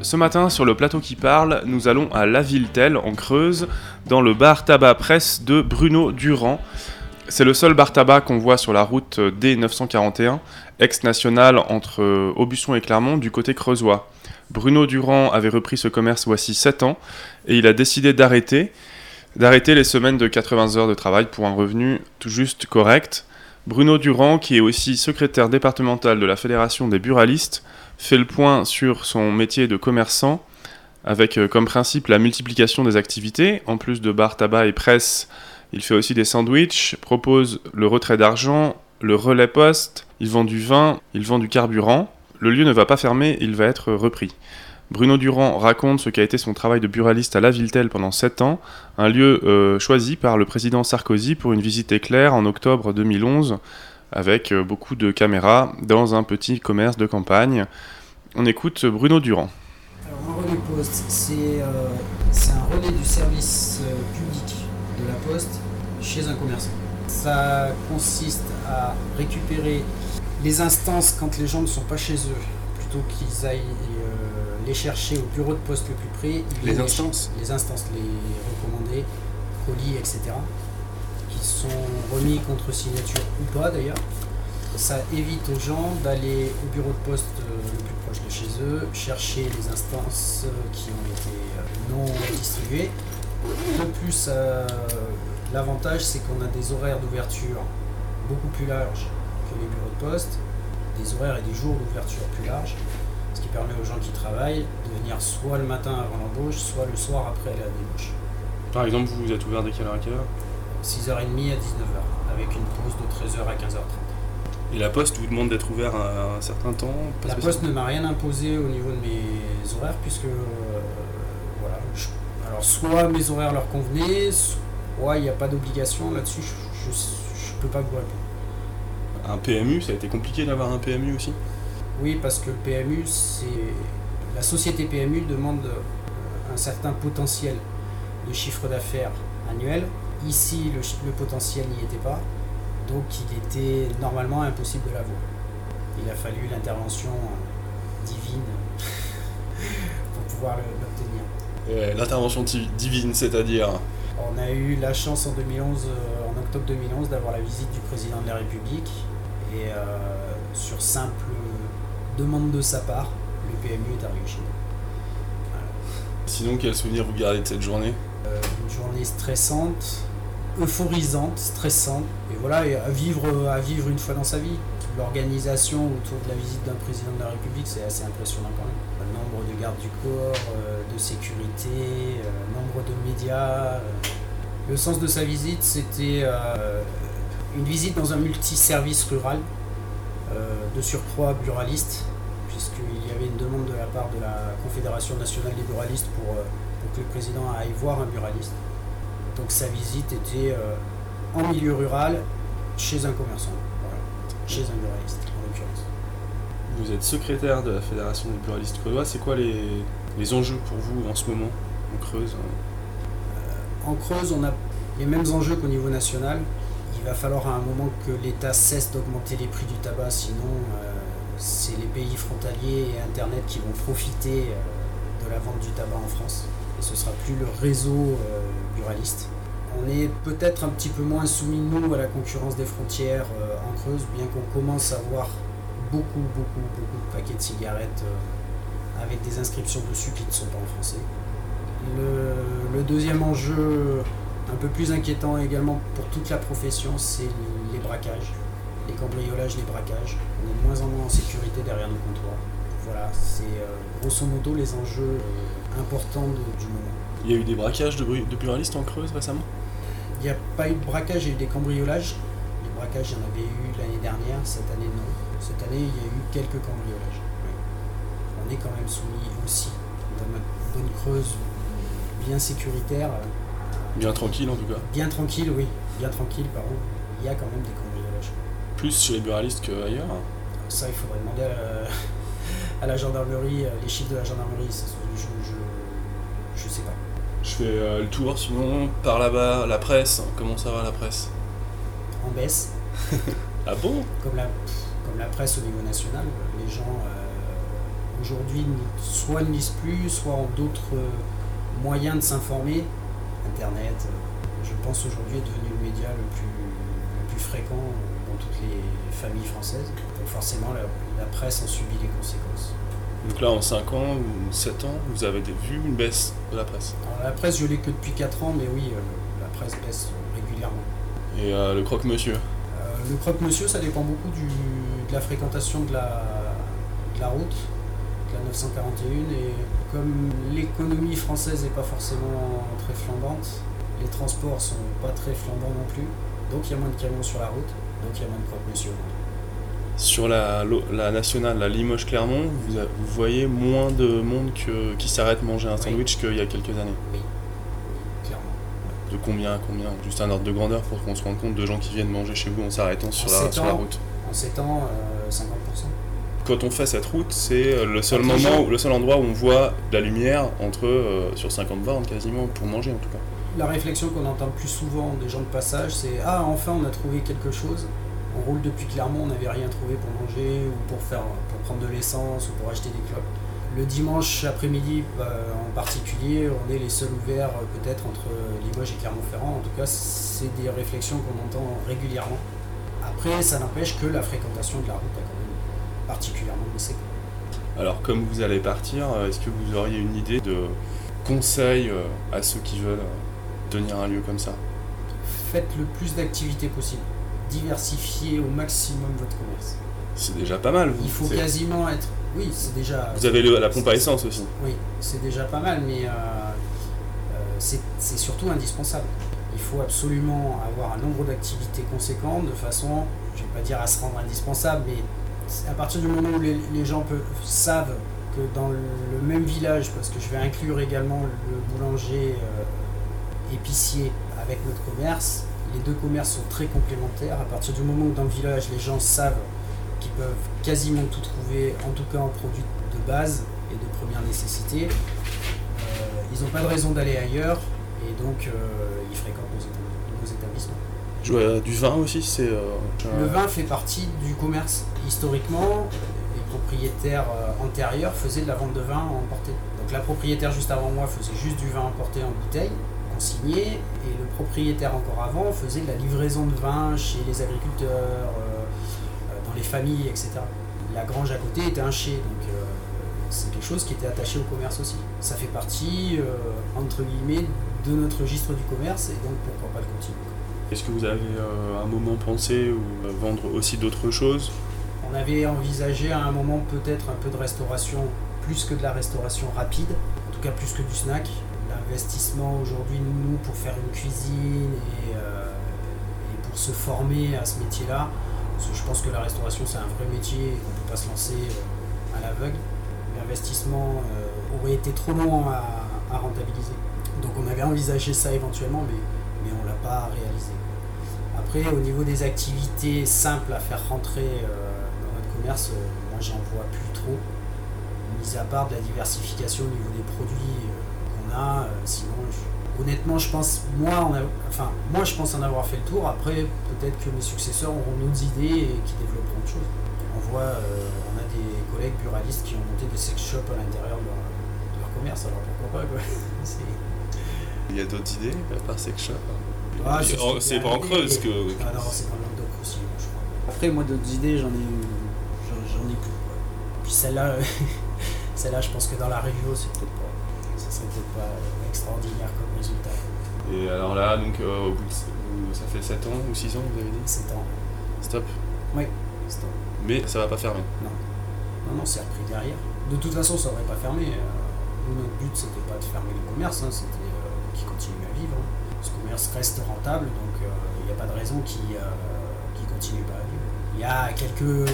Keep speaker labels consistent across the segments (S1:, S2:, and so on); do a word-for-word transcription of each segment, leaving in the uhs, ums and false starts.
S1: Ce matin, sur le plateau qui parle, nous allons à La Villetel, en Creuse, dans le bar tabac presse de Bruno Durand. C'est le seul bar tabac qu'on voit sur la route D neuf cent quarante et un, ex-nationale entre Aubusson et Clermont, du côté creusois. Bruno Durand avait repris ce commerce voici sept ans, et il a décidé d'arrêter, d'arrêter les semaines de quatre-vingts heures de travail pour un revenu tout juste correct. Bruno Durand, qui est aussi secrétaire départemental de la Fédération des buralistes, fait le point sur son métier de commerçant, avec comme principe la multiplication des activités. En plus de bar, tabac et presse, il fait aussi des sandwichs, propose le retrait d'argent, le relais poste, il vend du vin, il vend du carburant. Le lieu ne va pas fermer, il va être repris. Bruno Durand raconte ce qu'a été son travail de buraliste à La Villetel pendant sept ans, un lieu euh, choisi par le président Sarkozy pour une visite éclair en octobre deux mille onze, avec euh, beaucoup de caméras dans un petit commerce de campagne. On écoute Bruno Durand.
S2: Alors un relais poste, c'est, euh, c'est un relais du service euh, public de la poste chez un commerçant. Ça consiste à récupérer les instances quand les gens ne sont pas chez eux, plutôt qu'ils aillent euh, les chercher au bureau de poste le plus près.
S1: Les,
S2: les
S1: instances
S2: Les instances, les recommandés, colis, et cetera, qui sont remis contre signature ou pas d'ailleurs. Ça évite aux gens d'aller au bureau de poste euh, le plus proche de chez eux, chercher les instances euh, qui ont été euh, non distribuées. De plus, euh, l'avantage, c'est qu'on a des horaires d'ouverture beaucoup plus larges que les bureaux de poste, des horaires et des jours d'ouverture plus larges, ce qui permet aux gens qui travaillent de venir soit le matin avant l'embauche, soit le soir après la débauche.
S1: Par exemple, vous, vous êtes ouvert de quelle heure à quelle heure ?
S2: six heures trente à dix-neuf heures, avec une pause de treize heures à quinze heures trente.
S1: Et la Poste vous demande d'être ouvert à un certain temps ?
S2: La Poste ne m'a rien imposé au niveau de mes horaires, puisque euh, voilà, je, alors soit mes horaires leur convenaient, soit il n'y a pas d'obligation là-dessus, je ne peux pas vous répondre.
S1: Un P M U, ça a été compliqué d'avoir un P M U aussi ?
S2: Oui, parce que le P M U, c'est la société P M U demande un certain potentiel de chiffre d'affaires annuel. Ici, le, le potentiel n'y était pas. Donc il était normalement impossible de l'avoir. Il a fallu l'intervention divine pour pouvoir l'obtenir.
S1: Et l'intervention divine, c'est-à-dire ?
S2: On a eu la chance en deux mille onze, en octobre deux mille onze, d'avoir la visite du président de la République. Et euh, sur simple demande de sa part, le P M U est arrivé chez nous. Voilà.
S1: Sinon, quel souvenir vous gardez de cette journée ?
S2: euh, Une journée stressante, euphorisante, stressante, et voilà, et à vivre, à vivre une fois dans sa vie. L'organisation autour de la visite d'un président de la République, c'est assez impressionnant quand même. Le nombre de gardes du corps, euh, de sécurité, euh, nombre de médias. Euh. Le sens de sa visite, c'était euh, une visite dans un multiservice rural, euh, de surcroît buraliste, puisqu'il y avait une demande de la part de la Confédération nationale des buralistes pour, euh, pour que le président aille voir un buraliste. Donc sa visite était euh, en milieu rural, chez un commerçant, voilà. Chez un buraliste en l'occurrence.
S1: Vous êtes secrétaire de la Fédération des buralistes creusois, c'est quoi les, les enjeux pour vous en ce moment en Creuse ?
S2: euh, En Creuse, on a les mêmes enjeux qu'au niveau national. Il va falloir à un moment que l'État cesse d'augmenter les prix du tabac, sinon euh, c'est les pays frontaliers et Internet qui vont profiter euh, de la vente du tabac en France. Et ce ne sera plus le réseau euh, buraliste. On est peut-être un petit peu moins soumis, nous, à la concurrence des frontières euh, en Creuse, bien qu'on commence à voir beaucoup, beaucoup, beaucoup de paquets de cigarettes euh, avec des inscriptions dessus qui ne sont pas en français. Le, le deuxième enjeu, un peu plus inquiétant également pour toute la profession, c'est les braquages, les cambriolages, les braquages. On est de moins en moins en sécurité derrière nos comptoirs. Voilà, c'est euh, grosso modo les enjeux euh, importants de, du moment.
S1: Il y a eu des braquages de, de buralistes en Creuse récemment ?
S2: Il n'y a pas eu de braquage, il y a eu des cambriolages. Les braquages, il y en avait eu l'année dernière, cette année non. Cette année, il y a eu quelques cambriolages. Oui. On est quand même soumis aussi, dans notre bonne Creuse bien sécuritaire.
S1: Bien tranquille en tout cas.
S2: Bien tranquille, oui. Bien tranquille, pardon. Il y a quand même des cambriolages.
S1: Plus chez les buralistes qu'ailleurs ?
S2: Ça, il faudrait demander à la, à la gendarmerie, les chiffres de la gendarmerie. Ça, je, je, je sais pas.
S1: Je fais euh, le tour, sinon par là-bas, la presse, comment ça va la presse ?
S2: En baisse.
S1: Ah bon ?
S2: Comme la, comme la presse au niveau national, les gens euh, aujourd'hui soit ne lisent plus, soit ont d'autres moyens de s'informer. Internet, je pense aujourd'hui est devenu le média le plus, le plus fréquent dans toutes les familles françaises. Donc forcément la, la presse en subit les conséquences.
S1: Donc là en cinq ans ou sept ans, vous avez vu une baisse de la presse?
S2: Alors, la presse je l'ai que depuis quatre ans, mais oui, euh, la presse baisse régulièrement.
S1: Et euh, le croque-monsieur?
S2: euh, Le croque-monsieur ça dépend beaucoup du, de la fréquentation de la, de la route, de la neuf cent quarante et un, et comme l'économie française n'est pas forcément très flambante, les transports sont pas très flambants non plus, donc il y a moins de camions sur la route, donc il y a moins de croque-monsieur.
S1: Sur la, la nationale, la Limoges-Clermont, vous, vous voyez moins de monde que, qui s'arrête manger un sandwich oui. qu'il y a quelques années?
S2: Oui, clairement.
S1: De combien à combien? Juste un ordre de grandeur pour qu'on se rende compte de gens qui viennent manger chez vous en s'arrêtant sur, la, sur la route?
S2: En sept ans, euh, cinquante pour cent.
S1: Quand on fait cette route, c'est le seul moment, le seul endroit où on voit de la lumière entre, euh, sur cinquante bornes quasiment, pour manger en tout cas.
S2: La réflexion qu'on entend le plus souvent des gens de passage, c'est « Ah, enfin on a trouvé quelque chose ». On roule depuis Clermont, on n'avait rien trouvé pour manger ou pour, faire, pour prendre de l'essence ou pour acheter des clopes. Le dimanche après-midi euh, en particulier, on est les seuls ouverts euh, peut-être entre Limoges et Clermont-Ferrand. En tout cas, c'est des réflexions qu'on entend régulièrement. Après, ça n'empêche que la fréquentation de la route a quand même particulièrement baissé.
S1: Alors, comme vous allez partir, est-ce que vous auriez une idée de conseils à ceux qui veulent tenir un lieu comme ça?
S2: Faites le plus d'activités possible. Diversifier au maximum votre commerce.
S1: C'est déjà pas mal. Vous,
S2: Il faut quasiment être... Oui, c'est déjà...
S1: Vous avez le, la pompe à essence aussi.
S2: Oui, c'est déjà pas mal, mais euh, euh, c'est, c'est surtout indispensable. Il faut absolument avoir un nombre d'activités conséquent de façon, je ne vais pas dire à se rendre indispensable, mais à partir du moment où les, les gens peuvent, savent que dans le, le même village, parce que je vais inclure également le boulanger euh, épicier avec notre commerce, les deux commerces sont très complémentaires. À partir du moment où dans le village, les gens savent qu'ils peuvent quasiment tout trouver, en tout cas en produits de base et de première nécessité, euh, ils n'ont pas de raison d'aller ailleurs et donc euh, ils fréquentent nos, nos établissements.
S1: Je vois du vin aussi, c'est... Euh,
S2: le vin fait partie du commerce. Historiquement, les propriétaires euh, antérieurs faisaient de la vente de vin emporté. Donc la propriétaire juste avant moi faisait juste du vin emporté en bouteille, consigné, et le propriétaire encore avant faisait de la livraison de vin chez les agriculteurs, euh, dans les familles, et cetera. La grange à côté était un chai, donc euh, c'est quelque chose qui était attaché au commerce aussi. Ça fait partie, euh, entre guillemets, de notre registre du commerce, et donc pourquoi pas le continuer.
S1: Est-ce que vous avez euh, un moment pensé ou euh, vendre aussi d'autres choses?
S2: On avait envisagé à un moment peut-être un peu de restauration, plus que de la restauration rapide, en tout cas plus que du snack. L'investissement aujourd'hui, nous, pour faire une cuisine et, euh, et pour se former à ce métier-là, parce que je pense que la restauration c'est un vrai métier et qu'on ne peut pas se lancer euh, à l'aveugle. L'investissement euh, aurait été trop long à, à rentabiliser. Donc on avait envisagé ça éventuellement, mais, mais on ne l'a pas réalisé. Après, au niveau des activités simples à faire rentrer euh, dans notre commerce, euh, moi j'en vois plus trop, mis à part de la diversification au niveau des produits euh, qu'on a. Euh, sinon, je, honnêtement, je pense, moi, on a, enfin, moi je pense en avoir fait le tour. Après, peut-être que mes successeurs auront d'autres idées et qui développeront autre chose. On voit, euh, on a des collègues buralistes qui ont monté des sex shops à l'intérieur de leur, de leur commerce, alors pourquoi pas quoi. C'est...
S1: Il y a d'autres idées à part sex shop?
S2: Ah, c'est,
S1: oh, c'est pas en Creuse que...
S2: Ah non, c'est dans le Languedoc aussi, je crois. Après, moi, d'autres idées, j'en ai, j'en, j'en ai plus. Quoi. Puis celle-là, celle-là, je pense que dans la région, c'est peut-être pas, ça serait peut-être pas extraordinaire comme résultat.
S1: Et alors là, donc, euh, au bout de, ça fait sept ans ou six ans, vous avez dit?
S2: sept ans.
S1: Stop?
S2: Oui, stop.
S1: Mais ça va pas fermer?
S2: Non. Non, non, c'est repris derrière. De toute façon, ça aurait pas fermé. Nous, notre but, c'était pas de fermer le commerce, hein, c'était euh, qu'il continue à vivre. Hein. Ce commerce reste rentable, donc il euh, n'y a pas de raison qu'il ne euh, continue pas à vivre. Il y a quelques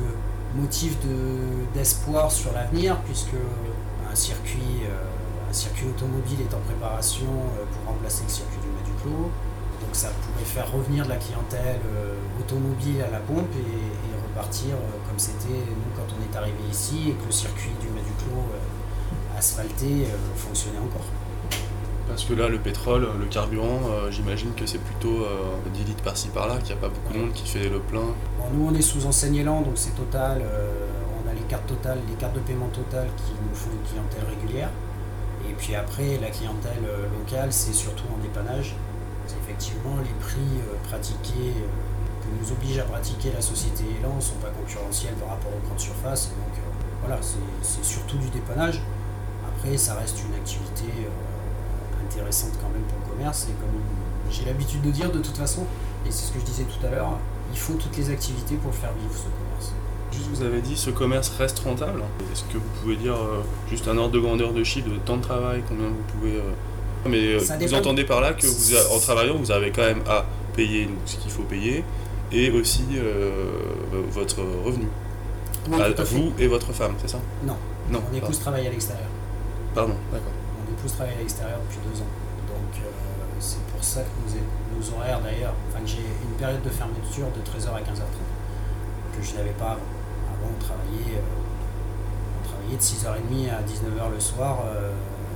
S2: motifs de, d'espoir sur l'avenir, puisque un circuit, euh, un circuit automobile est en préparation euh, pour remplacer le circuit du Mas-du-Clos. Donc ça pourrait faire revenir de la clientèle euh, automobile à la pompe et, et repartir euh, comme c'était nous quand on est arrivé ici et que le circuit du Mas-du-Clos euh, asphalté euh, fonctionnait encore.
S1: Parce que là, le pétrole, le carburant, euh, j'imagine que c'est plutôt euh, dix litres par-ci par-là, qu'il n'y a pas beaucoup de monde qui fait le plein.
S2: Bon, nous, on est sous enseigne Elan, donc c'est Total. Euh, on a les cartes Total, les cartes de paiement Total qui nous font une clientèle régulière. Et puis après, la clientèle euh, locale, c'est surtout en dépannage. C'est effectivement les prix euh, pratiqués, euh, que nous oblige à pratiquer la société Elan, ne sont pas concurrentiels par rapport aux grandes surfaces. Donc euh, voilà, c'est, c'est surtout du dépannage. Après, ça reste une activité euh, intéressante quand même pour le commerce. Et comme j'ai l'habitude de dire de toute façon, et c'est ce que je disais tout à l'heure, il faut toutes les activités pour le faire vivre, ce commerce.
S1: Juste, vous avez dit, ce commerce reste rentable. Est-ce que vous pouvez dire euh, juste un ordre de grandeur de chiffre, de temps de travail, combien vous pouvez... Euh... Mais euh, vous entendez par là que vous a, en travaillant, vous avez quand même à payer ce qu'il faut payer et aussi euh, votre revenu.
S2: Oui,
S1: à, à vous et votre femme, c'est ça?
S2: Non.
S1: Non.
S2: Mon épouse travaille à l'extérieur.
S1: Pardon, d'accord.
S2: Mon épouse travaille à l'extérieur depuis deux ans. Donc euh, c'est pour ça que nos, nos horaires d'ailleurs, enfin que j'ai une période de fermeture de treize heures à quinze heures trente, que je n'avais pas avant. Avant on travaillait, euh, on travaillait de six heures trente à dix-neuf heures le soir euh,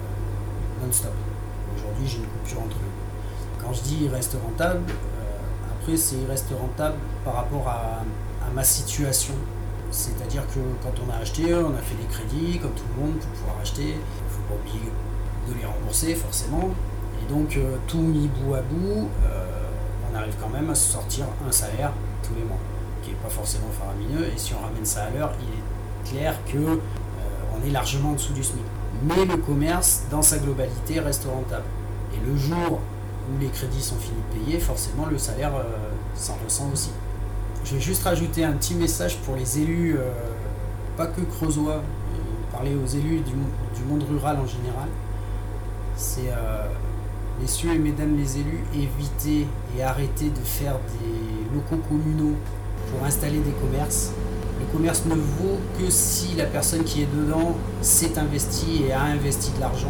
S2: non-stop. Aujourd'hui j'ai une coupure entre eux. Quand je dis il reste rentable, euh, après c'est il reste rentable par rapport à, à ma situation. C'est-à-dire que quand on a acheté, on a fait des crédits, comme tout le monde, pour pouvoir acheter. Il ne faut pas oublier de les rembourser, forcément. Et donc, euh, tout mis bout à bout, euh, on arrive quand même à se sortir un salaire tous les mois, qui n'est pas forcément faramineux. Et si on ramène ça à l'heure, il est clair qu'on euh, est largement en dessous du SMIC. Mais le commerce, dans sa globalité, reste rentable. Et le jour où les crédits sont finis de payer, forcément, le salaire euh, s'en ressent aussi. Je vais juste rajouter un petit message pour les élus, euh, pas que creusois, euh, parler aux élus du, du monde rural en général. C'est, euh, messieurs et mesdames les élus, évitez et arrêtez de faire des locaux communaux pour installer des commerces. Le commerce ne vaut que si la personne qui est dedans s'est investie et a investi de l'argent,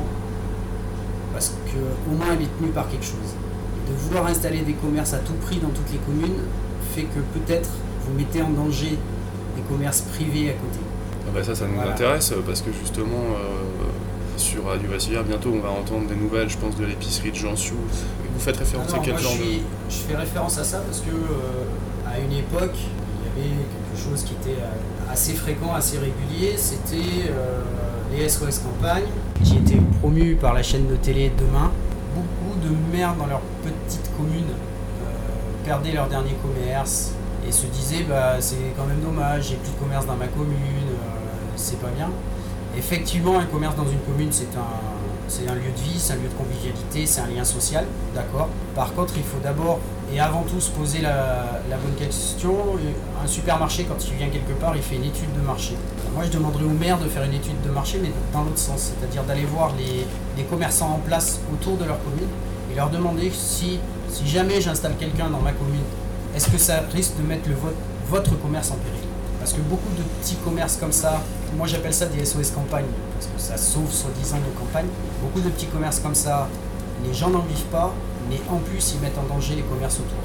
S2: parce qu'au moins elle est tenue par quelque chose. Et de vouloir installer des commerces à tout prix dans toutes les communes, fait que peut-être vous mettez en danger des commerces privés à côté.
S1: Ah bah ça, ça nous voilà. intéresse parce que justement euh, sur Radio Vassivière, bientôt on va entendre des nouvelles, je pense, de l'épicerie de Jansiou. Vous faites référence
S2: Alors,
S1: à quel
S2: moi,
S1: genre
S2: je, suis,
S1: de...
S2: je fais référence à ça parce que euh, à une époque, il y avait quelque chose qui était assez fréquent, assez régulier, c'était euh, les S O S Campagne, qui étaient promus par la chaîne de télé Demain. Beaucoup de maires dans leur petite commune perdaient leur dernier commerce et se disaient bah, c'est quand même dommage, j'ai plus de commerce dans ma commune, euh, c'est pas bien. Effectivement, un commerce dans une commune, c'est un, c'est un lieu de vie, c'est un lieu de convivialité, c'est un lien social, d'accord. Par contre, il faut d'abord et avant tout se poser la, la bonne question. Un supermarché, quand il vient quelque part, il fait une étude de marché. Moi, je demanderais au maire de faire une étude de marché, mais dans l'autre sens, c'est-à-dire d'aller voir les, les commerçants en place autour de leur commune et leur demander si Si jamais j'installe quelqu'un dans ma commune, est-ce que ça risque de mettre le vo- votre commerce en péril? Parce que beaucoup de petits commerces comme ça, moi j'appelle ça des S O S campagne, parce que ça sauve soi-disant nos campagnes. Beaucoup de petits commerces comme ça, les gens n'en vivent pas, mais en plus ils mettent en danger les commerces autour,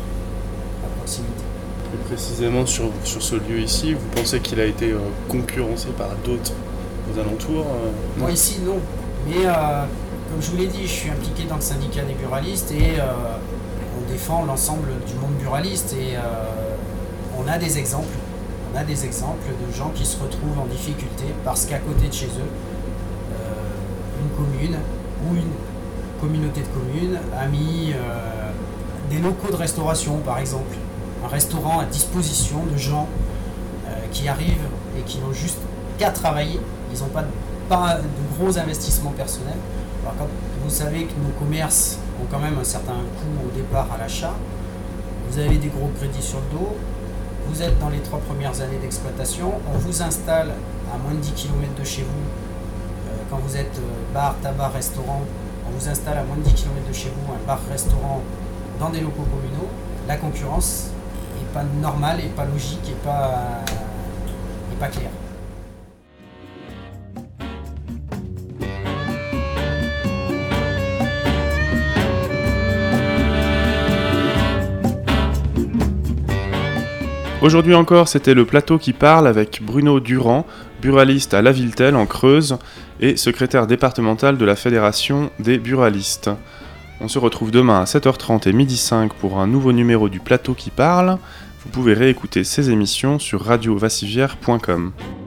S2: à proximité.
S1: Plus précisément sur, sur ce lieu ici, vous pensez qu'il a été euh, concurrencé par d'autres aux alentours euh,
S2: Moi ici non, mais euh, comme je vous l'ai dit, je suis impliqué dans le syndicat des buralistes et euh, on défend l'ensemble du monde buraliste et euh, on a des exemples, on a des exemples de gens qui se retrouvent en difficulté parce qu'à côté de chez eux, euh, une commune ou une communauté de communes a mis euh, des locaux de restauration par exemple, un restaurant à disposition de gens euh, qui arrivent et qui n'ont juste qu'à travailler, ils n'ont pas, pas de gros investissements personnels. Alors quand vous savez que nos commerces ont quand même un certain coût au départ à l'achat, vous avez des gros crédits sur le dos, vous êtes dans les trois premières années d'exploitation, on vous installe à moins de dix kilomètres de chez vous, euh, quand vous êtes euh, bar, tabac, restaurant, on vous installe à moins de dix kilomètres de chez vous un bar-restaurant dans des locaux communaux, la concurrence n'est pas normale, et pas logique, et pas, et pas claire.
S1: Aujourd'hui encore, c'était le plateau qui parle avec Bruno Durand, buraliste à Lavilletel en Creuse et secrétaire départemental de la Fédération des buralistes. On se retrouve demain à sept heures trente et midi cinq pour un nouveau numéro du plateau qui parle. Vous pouvez réécouter ces émissions sur radio vassivière point com.